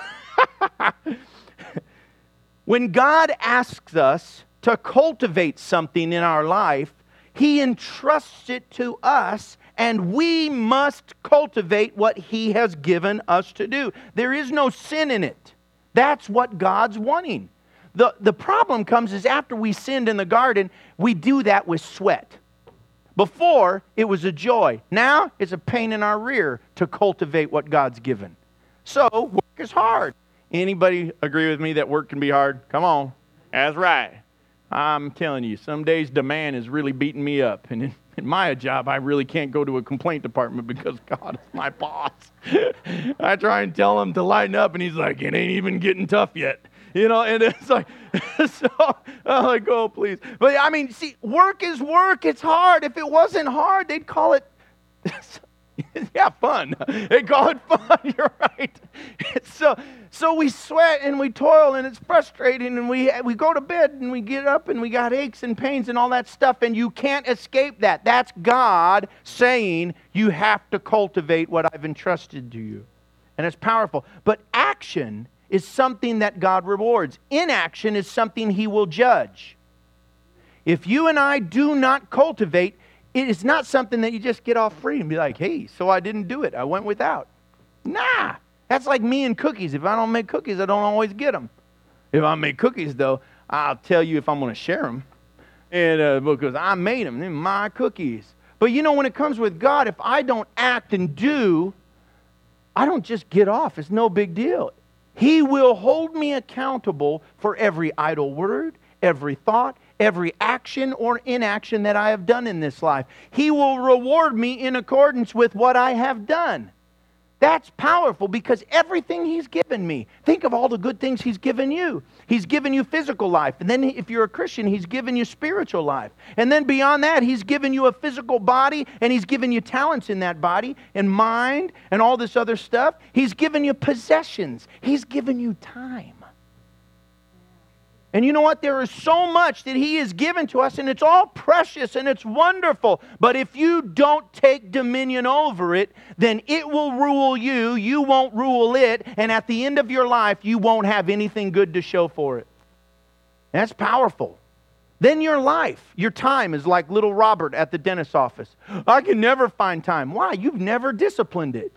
When God asks us to cultivate something in our life, He entrusts it to us, and we must cultivate what He has given us to do. There is no sin in it. That's what God's wanting. The problem comes is after we sinned in the garden, we do that with sweat. Before, it was a joy. Now, it's a pain in our rear to cultivate what God's given. So, work is hard. Anybody agree with me that work can be hard? Come on. That's right. I'm telling you, some days demand is really beating me up. And in my job, I really can't go to a complaint department because God is my boss. I try and tell him to lighten up, and he's like, it ain't even getting tough yet. You know, and it's like, so I'm like, oh, please. But I mean, see, work is work. It's hard. If it wasn't hard, they'd call it, yeah, fun. They'd call it fun. You're right. So we sweat and we toil and it's frustrating and we go to bed and we get up and we got aches and pains and all that stuff, and you can't escape that. That's God saying you have to cultivate what I've entrusted to you. And it's powerful. But action is something that God rewards. Inaction is something He will judge. If you and I do not cultivate, it is not something that you just get off free and be like, hey, so I didn't do it. I went without. Nah. That's like me and cookies. If I don't make cookies, I don't always get them. If I make cookies, though, I'll tell you if I'm going to share them. And because I made them. They're my cookies. But you know, when it comes with God, if I don't act and do, I don't just get off. It's no big deal. He will hold me accountable for every idle word, every thought, every action or inaction that I have done in this life. He will reward me in accordance with what I have done. That's powerful because everything He's given me. Think of all the good things He's given you. He's given you physical life. And then if you're a Christian, He's given you spiritual life. And then beyond that, He's given you a physical body, and He's given you talents in that body and mind and all this other stuff. He's given you possessions. He's given you time. And you know what? There is so much that He has given to us, and it's all precious and it's wonderful. But if you don't take dominion over it, then it will rule you. You won't rule it. And at the end of your life, you won't have anything good to show for it. And that's powerful. Then your life, your time is like little Robert at the dentist's office. I can never find time. Why? You've never disciplined it.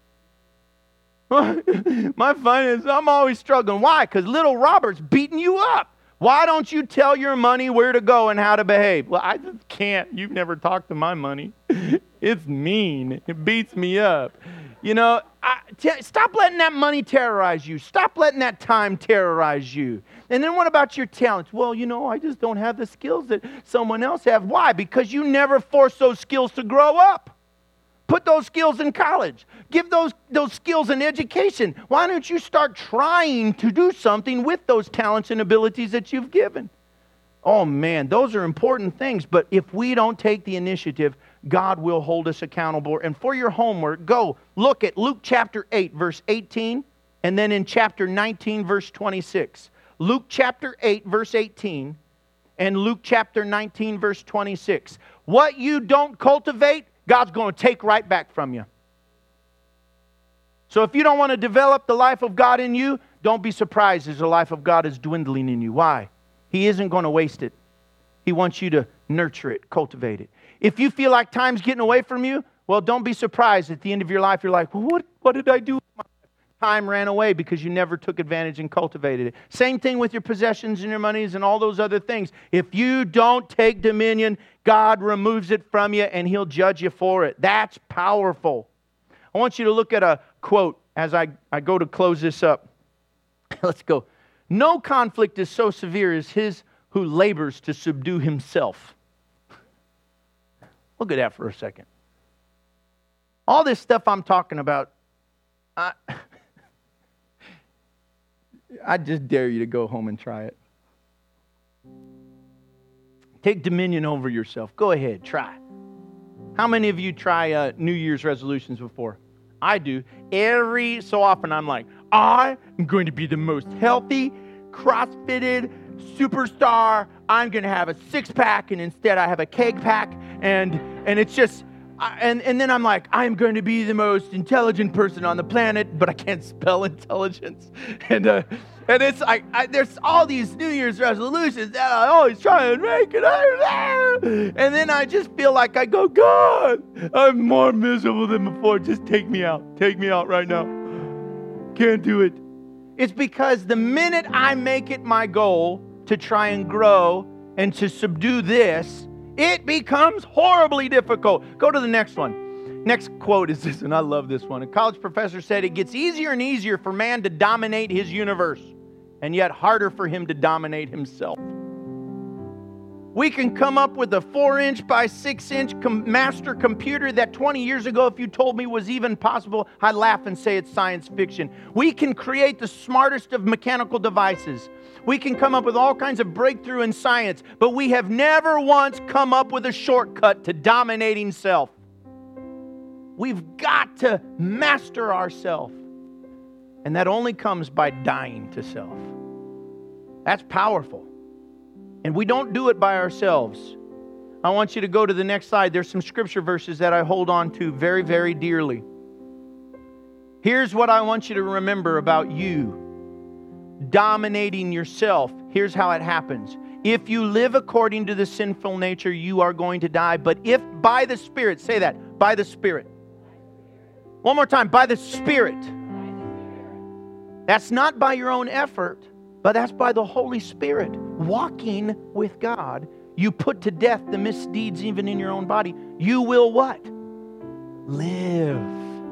My finance, I'm always struggling. Why? Because little Robert's beating you up. Why don't you tell your money where to go and how to behave? Well, I just can't. You've never talked to my money. It's mean. It beats me up. You know, stop letting that money terrorize you. Stop letting that time terrorize you. And then what about your talents? Well, you know, I just don't have the skills that someone else has. Why? Because you never forced those skills to grow up. Put those skills in college. Give those skills in education. Why don't you start trying to do something with those talents and abilities that you've given? Oh man, those are important things. But if we don't take the initiative, God will hold us accountable. And for your homework, go look at Luke chapter 8, verse 18, and then in chapter 19, verse 26. Luke chapter 8, verse 18, and Luke chapter 19, verse 26. What you don't cultivate, God's going to take right back from you. So if you don't want to develop the life of God in you, don't be surprised as the life of God is dwindling in you. Why? He isn't going to waste it. He wants you to nurture it, cultivate it. If you feel like time's getting away from you, well, don't be surprised at the end of your life. You're like, well, what did I do? Time ran away because you never took advantage and cultivated it. Same thing with your possessions and your monies and all those other things. If you don't take dominion, God removes it from you and He'll judge you for it. That's powerful. I want you to look at a quote as I go to close this up. Let's go. No conflict is so severe as his who labors to subdue himself. Look at that for a second. All this stuff I'm talking about, I just dare you to go home and try it. Take dominion over yourself. Go ahead, try. How many of you try New Year's resolutions before? I do. Every so often I'm like, I am going to be the most healthy, cross-fitted superstar. I'm going to have a six-pack, and instead I have a keg pack, and it's just... And then I'm like, I'm going to be the most intelligent person on the planet, but I can't spell intelligence. And it's like, there's all these New Year's resolutions that I always try and make it. And then I just feel like I go, God, I'm more miserable than before. Just take me out. Take me out right now. Can't do it. It's because the minute I make it my goal to try and grow and to subdue this, it becomes horribly difficult. Go to the next one. Next quote is this, and I love this one. A college professor said, it gets easier and easier for man to dominate his universe, and yet harder for him to dominate himself. We can come up with a 4-inch by 6-inch master computer that 20 years ago, if you told me was even possible, I'd laugh and say it's science fiction. We can create the smartest of mechanical devices. We can come up with all kinds of breakthrough in science, but we have never once come up with a shortcut to dominating self. We've got to master ourselves. And that only comes by dying to self. That's powerful. And we don't do it by ourselves. I want you to go to the next slide. There's some scripture verses that I hold on to very, very dearly. Here's what I want you to remember about you dominating yourself. Here's how it happens. If you live according to the sinful nature, you are going to die. But if by the Spirit, say that, by the Spirit. One more time, by the Spirit. That's not by your own effort, but that's by the Holy Spirit. Walking with God, you put to death the misdeeds even in your own body. You will what? Live.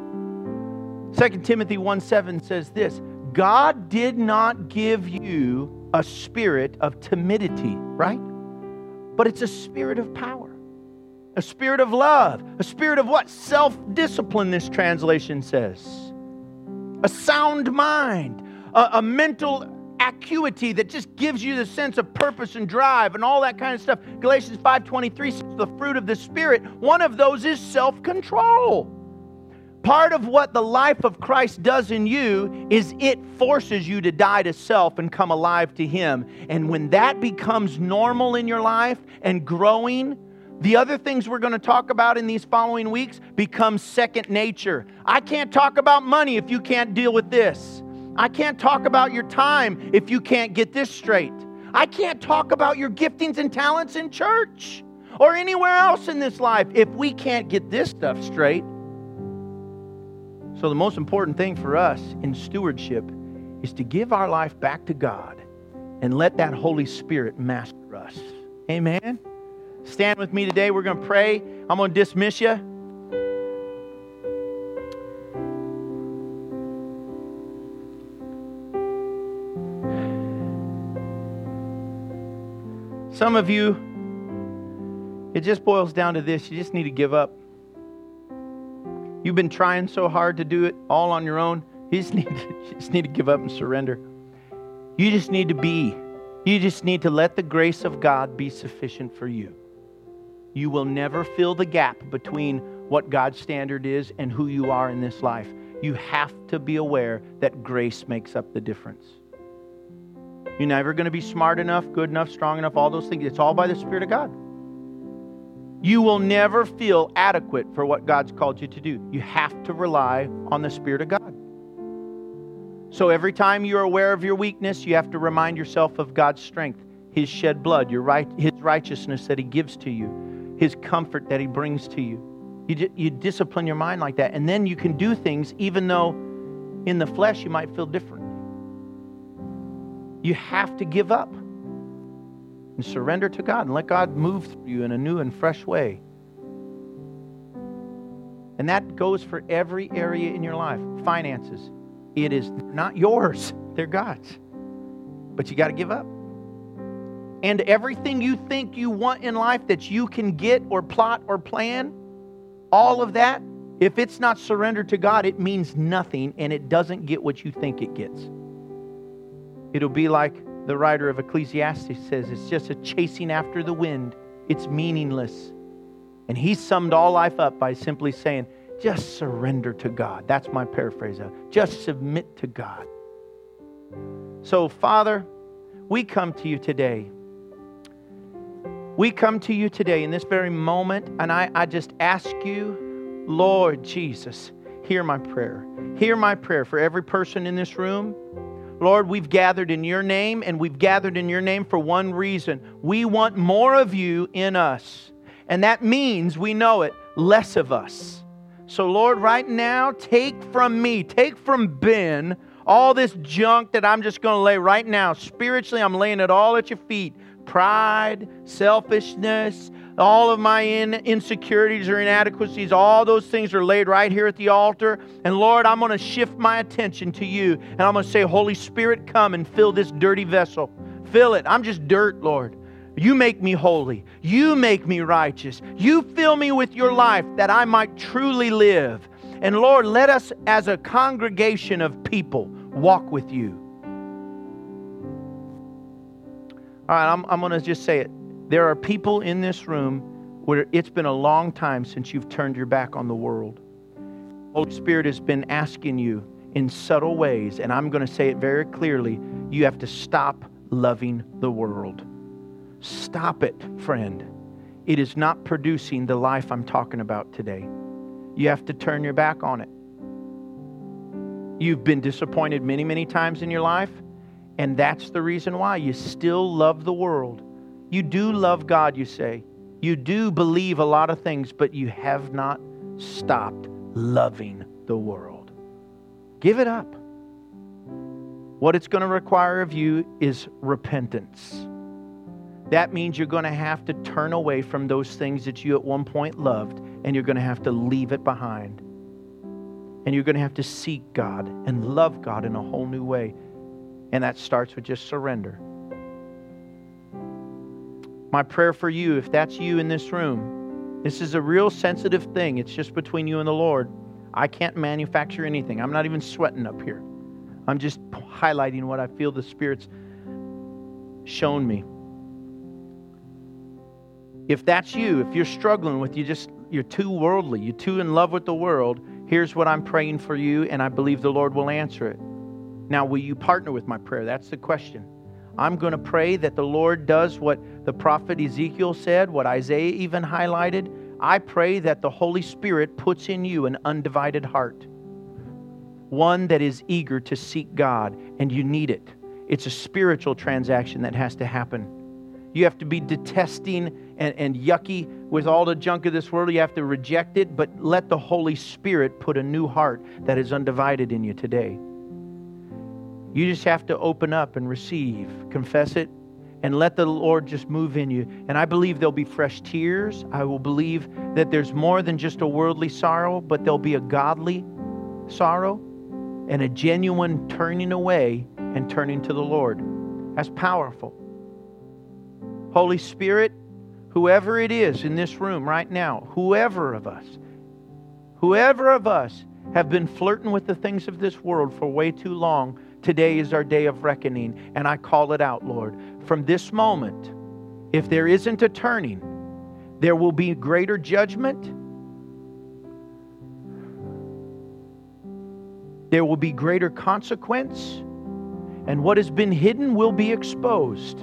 2 Timothy 1:7 says this, God did not give you a spirit of timidity, right? But it's a spirit of power, a spirit of love, a spirit of what? Self-discipline, this translation says. A sound mind, a mental acuity that just gives you the sense of purpose and drive and all that kind of stuff. Galatians 5:23 says the fruit of the Spirit, one of those is self-control. Part of what the life of Christ does in you is it forces you to die to self and come alive to Him. And when that becomes normal in your life and growing, the other things we're going to talk about in these following weeks become second nature. I can't talk about money if you can't deal with this. I can't talk about your time if you can't get this straight. I can't talk about your giftings and talents in church or anywhere else in this life if we can't get this stuff straight. So the most important thing for us in stewardship is to give our life back to God and let that Holy Spirit master us. Amen? Stand with me today. We're going to pray. I'm going to dismiss you. Some of you, it just boils down to this. You just need to give up. You've been trying so hard to do it all on your own. You just need to give up and surrender. You just need to be. You just need to let the grace of God be sufficient for you. You will never fill the gap between what God's standard is and who you are in this life. You have to be aware that grace makes up the difference. You're never going to be smart enough, good enough, strong enough, all those things. It's all by the Spirit of God. You will never feel adequate for what God's called you to do. You have to rely on the Spirit of God. So every time you're aware of your weakness, you have to remind yourself of God's strength, His shed blood, His righteousness that He gives to you, His comfort that He brings to you. You discipline your mind like that, and then you can do things even though in the flesh you might feel different. You have to give up and surrender to God and let God move through you in a new and fresh way. And that goes for every area in your life. Finances. It is not yours. They're God's. But you got to give up. And everything you think you want in life that you can get or plot or plan, all of that, if it's not surrendered to God, it means nothing and it doesn't get what you think it gets. It'll be like the writer of Ecclesiastes says, it's just a chasing after the wind. It's meaningless. And he summed all life up by simply saying, just surrender to God. That's my paraphrase of it. Just submit to God. So, Father, we come to you today. We come to you today in this very moment, and I just ask you, Lord Jesus, hear my prayer. Hear my prayer for every person in this room. Lord, we've gathered in your name, and we've gathered in your name for one reason. We want more of you in us. And that means, we know it, less of us. So Lord, right now, take from me, take from Ben, all this junk that I'm just going to lay right now. Spiritually, I'm laying it all at your feet. Pride, selfishness, all of my insecurities or inadequacies, all those things are laid right here at the altar. And Lord, I'm going to shift my attention to you. And I'm going to say, Holy Spirit, come and fill this dirty vessel. Fill it. I'm just dirt, Lord. You make me holy. You make me righteous. You fill me with your life that I might truly live. And Lord, let us as a congregation of people walk with you. All right, I'm going to just say it. There are people in this room where it's been a long time since you've turned your back on the world. Holy Spirit has been asking you in subtle ways, and I'm going to say it very clearly, you have to stop loving the world. Stop it, friend. It is not producing the life I'm talking about today. You have to turn your back on it. You've been disappointed many, many times in your life, and that's the reason why you still love the world. You do love God, you say. You do believe a lot of things, but you have not stopped loving the world. Give it up. What it's going to require of you is repentance. That means you're going to have to turn away from those things that you at one point loved, and you're going to have to leave it behind. And you're going to have to seek God and love God in a whole new way. And that starts with just surrender. My prayer for you, if that's you in this room, this is a real sensitive thing. It's just between you and the Lord. I can't manufacture anything. I'm not even sweating up here. I'm just highlighting what I feel the Spirit's shown me. If that's you, if you're struggling with you're too worldly, you're too in love with the world, Here's what I'm praying for you, and I believe the Lord will answer it. Now, will you partner with my prayer? That's the question. I'm going to pray that the Lord does what the prophet Ezekiel said, what Isaiah even highlighted. I pray that the Holy Spirit puts in you an undivided heart, one that is eager to seek God, and you need it. It's a spiritual transaction that has to happen. You have to be detesting and yucky with all the junk of this world. You have to reject it, but let the Holy Spirit put a new heart that is undivided in you today. You just have to open up and receive, confess it, and let the Lord just move in you. And I believe there'll be fresh tears. I will believe that there's more than just a worldly sorrow, but there'll be a godly sorrow and a genuine turning away and turning to the Lord. That's powerful. Holy Spirit, whoever it is in this room right now, whoever of us have been flirting with the things of this world for way too long, today is our day of reckoning, and I call it out, Lord. From this moment, if there isn't a turning, there will be greater judgment. There will be greater consequence, and what has been hidden will be exposed.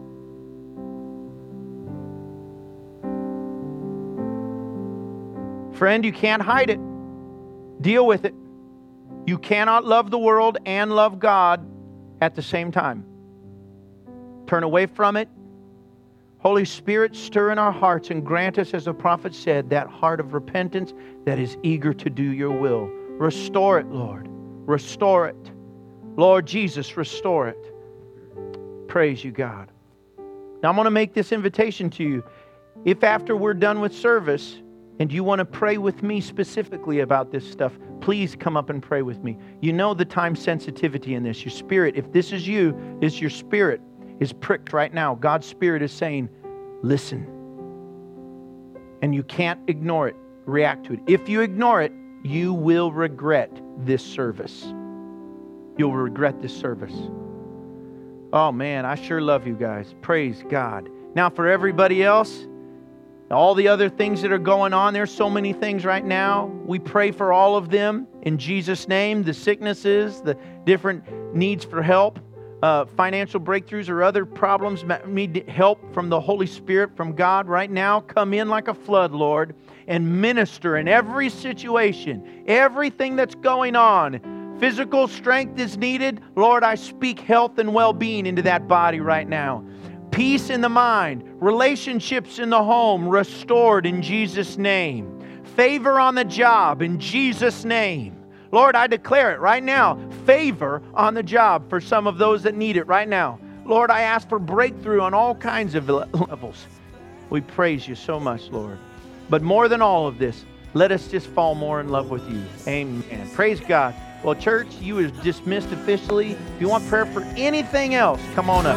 Friend, you can't hide it. Deal with it. You cannot love the world and love God at the same time. Turn away from it. Holy Spirit, stir in our hearts and grant us, as the prophet said, that heart of repentance that is eager to do your will. Restore it, Lord. Restore it. Lord Jesus, restore it. Praise you, God. Now I'm going to make this invitation to you. If after we're done with service, and you want to pray with me specifically about this stuff, please come up and pray with me. You know the time sensitivity in this. Your spirit, if this is you, your spirit is pricked right now. God's Spirit is saying, listen. And you can't ignore it. React to it. If you ignore it, you will regret this service. You'll regret this service. Oh man, I sure love you guys. Praise God. Now for everybody else, all the other things that are going on, there's so many things right now. We pray for all of them in Jesus' name. The sicknesses, the different needs for help, financial breakthroughs or other problems need help from the Holy Spirit, from God right now. Come in like a flood, Lord, and minister in every situation, everything that's going on. Physical strength is needed. Lord, I speak health and well-being into that body right now. Peace in the mind, relationships in the home restored in Jesus' name. Favor on the job in Jesus' name. Lord, I declare it right now. Favor on the job for some of those that need it right now. Lord, I ask for breakthrough on all kinds of levels. We praise you so much, Lord. But more than all of this, let us just fall more in love with you. Amen. Praise God. Well, church, you are dismissed officially. If you want prayer for anything else, come on up.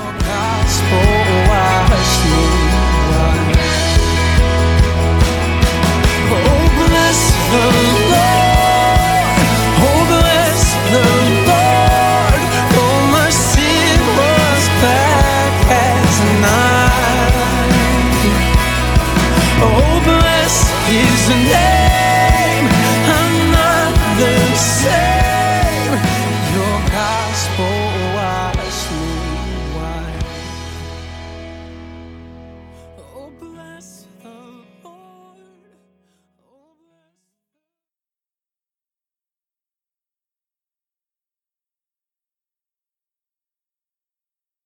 Oh, bless the Lord. Oh, bless the Lord. For my sin was black as night. Oh, bless His name. I'm not the same. Oh, bless